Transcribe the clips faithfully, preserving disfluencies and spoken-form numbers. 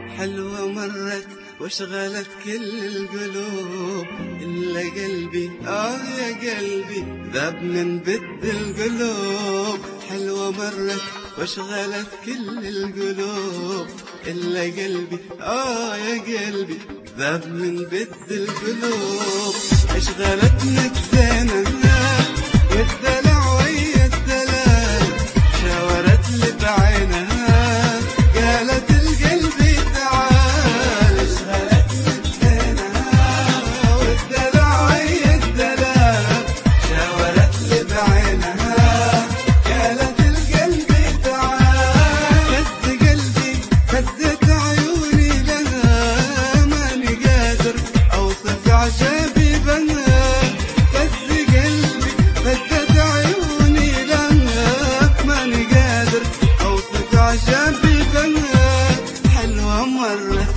حلوة مرت واشغلت كل القلوب إلا قلبي، آه يا قلبي ذاب من بد القلوب. حلوة مرت واشغلت كل القلوب إلا قلبي، آه يا قلبي ذاب من بد القلوب. اشغلتني بزينها والدلع ويا الدلال، شاورت لي بعينها قالت القلبي تعال. اشغلتني بزينها والدلع ويا الدلال، شاورت لي بعينها قالت القلبي تعال. فز قلبي فزت عيوني لها، ماني قادر اوصف عجبي بها. فز قلبي فزت عيوني لها، ماني قادر اوصف عجبي بها. حلوة مرة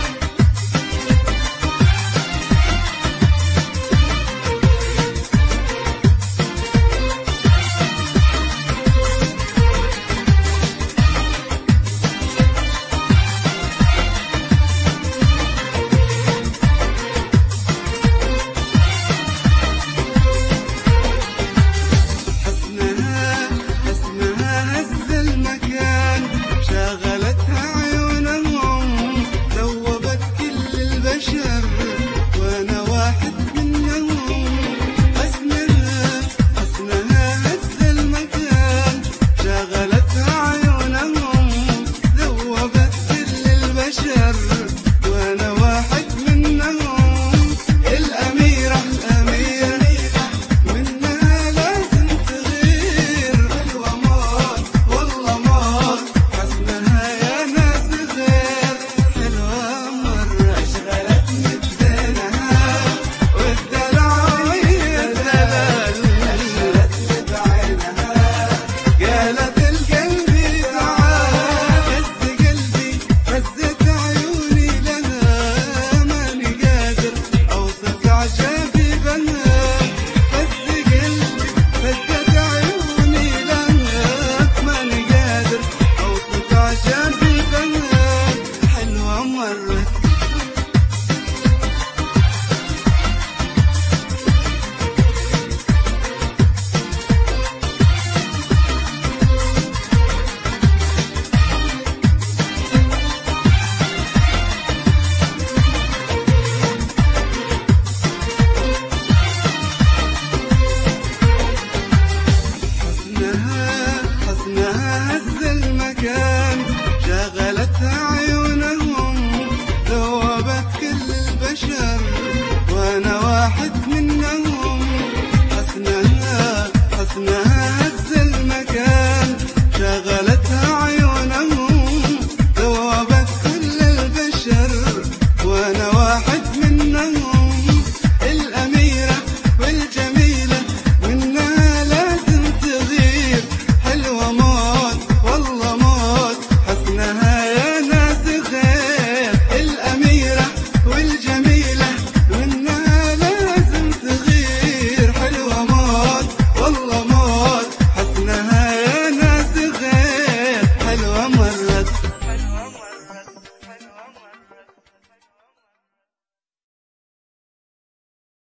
شغلتها عيونهم ذوبت كل البشر، وانا واحد